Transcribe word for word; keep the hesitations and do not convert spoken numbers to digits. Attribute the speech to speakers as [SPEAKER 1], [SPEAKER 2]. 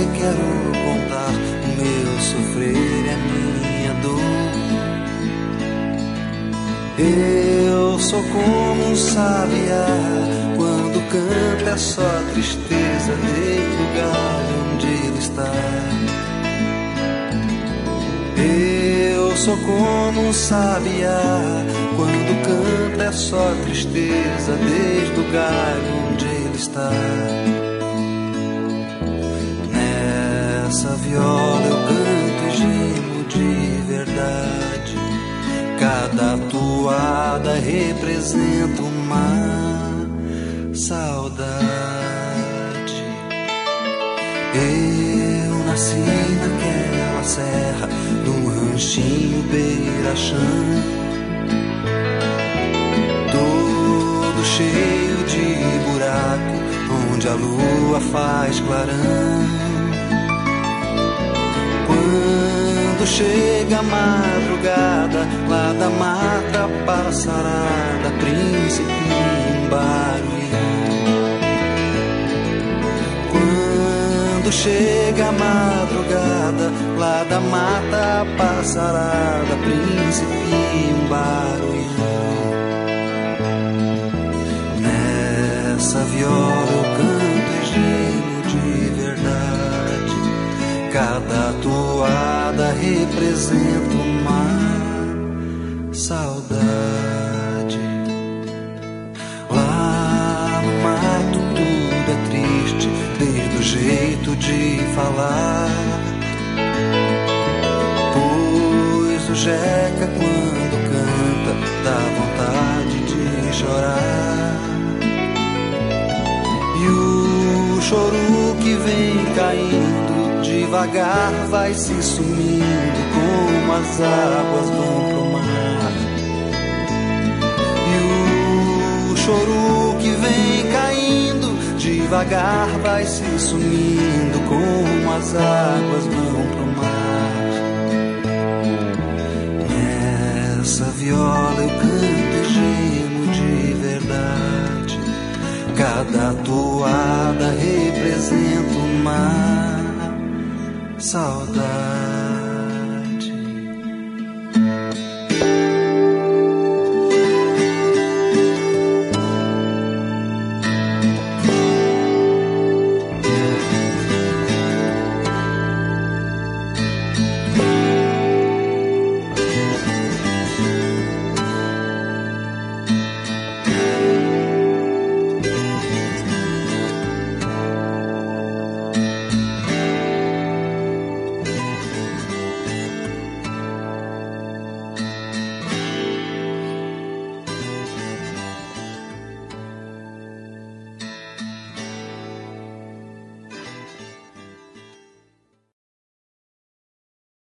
[SPEAKER 1] quero contar o meu sofrer e a minha dor. Eu sou como um sabiá, quando canta é só tristeza desde o galho onde ele está. Eu sou como um sabiá, quando canta é só tristeza desde o galho onde ele está. Nessa viola eu canto e gemo de verdade, cada toada representa uma saudade. Eu nasci naquela serra, num ranchinho beira-chão, todo cheio de buraco, onde a lua faz clarão. Quando chega a madrugada, lá da mata passarada, príncipe em barulhão. Quando chega a madrugada, lá da mata passarada, príncipe em barulhão. Nessa viola eu canto e gemo de verdade, cada toada representa uma saudade. Lá no mato tudo é triste, desde o jeito de falar, pois o jeca quando canta dá vontade de chorar. E o choro que vem caindo devagar vai se sumindo como as águas vão pro mar. E o choro que vem caindo devagar vai se sumindo como as águas vão pro mar. Nessa viola eu canto e gemo de verdade, cada toada representa uma saudade.